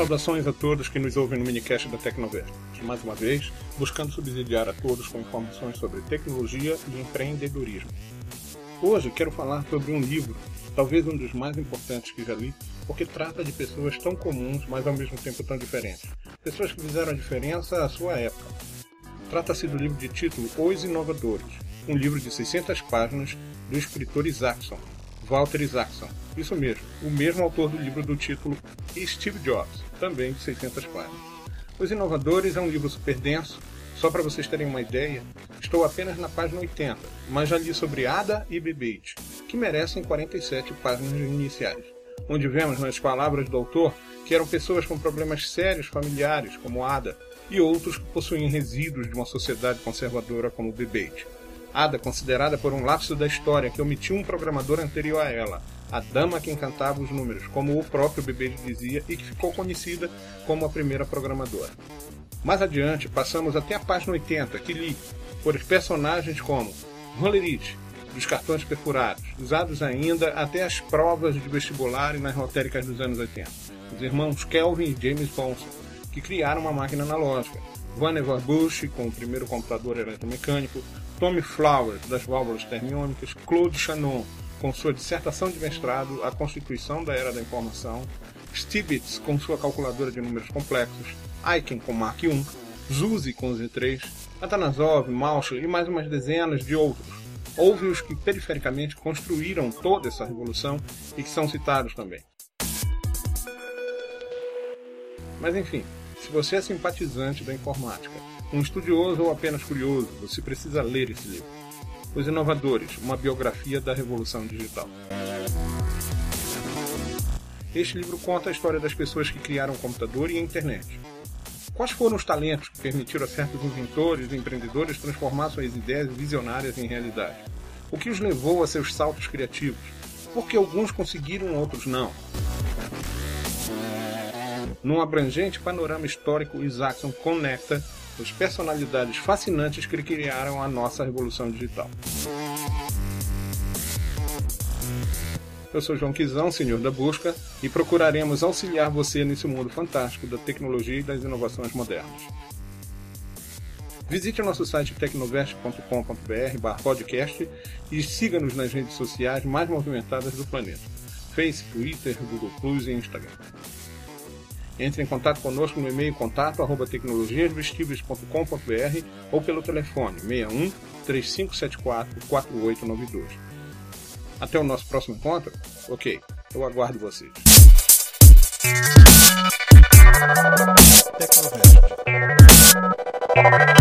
Saudações a todos que nos ouvem no minicast da Tecnovest. Mais uma vez, buscando subsidiar a todos com informações sobre tecnologia e empreendedorismo. Hoje quero falar sobre um livro, talvez um dos mais importantes que já li, porque trata de pessoas tão comuns, mas ao mesmo tempo tão diferentes. Pessoas que fizeram a diferença à sua época. Trata-se do livro de título Os Inovadores, um livro de 600 páginas do escritor Isaacson, Walter Isaacson. Isso mesmo, o mesmo autor do livro do título Steve Jobs, também de 600 páginas. Os Inovadores é um livro super denso. Só para vocês terem uma ideia, estou apenas na página 80, mas já li sobre Ada e BB-8, que merecem 47 páginas iniciais, onde vemos nas palavras do autor que eram pessoas com problemas sérios familiares, como Ada, e outros que possuíam resíduos de uma sociedade conservadora como BB-8. Ada, considerada por um lapso da história que omitiu um programador anterior a ela, a dama que encantava os números, como o próprio BB-8 dizia, e que ficou conhecida como a primeira programadora. Mais adiante, passamos até a página 80, que li por personagens como Rollerite, dos cartões perfurados, usados ainda até as provas de vestibular e nas lotéricas dos anos 80. Os irmãos Kelvin e James Ponson, que criaram uma máquina analógica. Vannevar Bush, com o primeiro computador eletromecânico. Tommy Flowers, das válvulas termiônicas. Claude Shannon, com sua dissertação de mestrado, A Constituição da Era da Informação. Stibitz, com sua calculadora de números complexos. Aiken com Mark I, Zuzi com Z3, Atanasov, Mauchel e mais umas dezenas de outros. Houve os que perifericamente construíram toda essa revolução e que são citados também. Mas enfim, se você é simpatizante da informática, um estudioso ou apenas curioso, você precisa ler esse livro. Os Inovadores, uma biografia da Revolução Digital. Este livro conta a história das pessoas que criaram o computador e a internet. Quais foram os talentos que permitiram a certos inventores e empreendedores transformar suas ideias visionárias em realidade? O que os levou a seus saltos criativos? Por que alguns conseguiram e outros não? Num abrangente panorama histórico, Isaacson conecta as personalidades fascinantes que criaram a nossa revolução digital. Eu sou João Quizão, senhor da busca, e procuraremos auxiliar você nesse mundo fantástico da tecnologia e das inovações modernas. Visite o nosso site tecnovest.com.br/podcast e siga-nos nas redes sociais mais movimentadas do planeta: Face, Twitter, Google Plus e Instagram. Entre em contato conosco no e-mail contato@tecnologiasvestiveis.com.br ou pelo telefone 61 3574 4892. Até o nosso próximo encontro? Ok, eu aguardo vocês. Tecnovest.